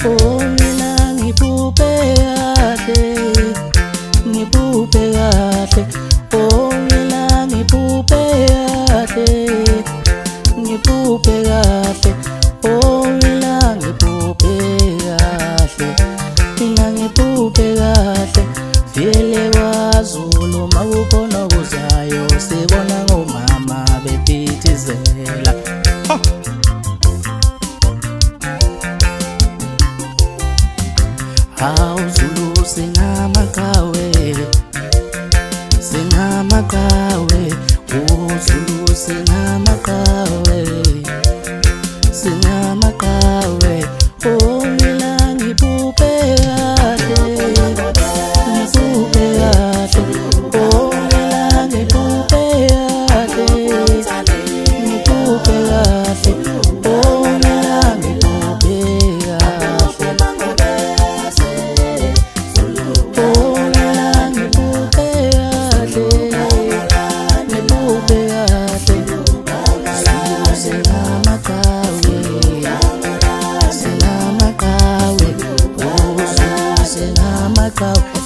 Oh mina ngibhubhe kahle, ngibhubhe kahle. Oh mina ngibhubhe kahle, ngibhubhe kahle. Oh mina ngibhubhe kahle, mina ngibhubhe kahle. Vele kwaZulu makukhona okuzayo sibona ngomama bephithizela. Hawu Zulu singamaqhawe, singamaqhawe. Oh Zulu singamaqhawe, singamaqhawe. Oh mina ngibhubhe kahle, ngibhubhe kahle. Oh mina ngibhubhe kahle, ngibhubhe kahle. Oh mina ngibhubhe kahle. Oh mina ngibhubhe kahle, ngibhubhe kahle. Zulu singamaqhawe, singamaqhawe. Oh Zulu singamaqhawe.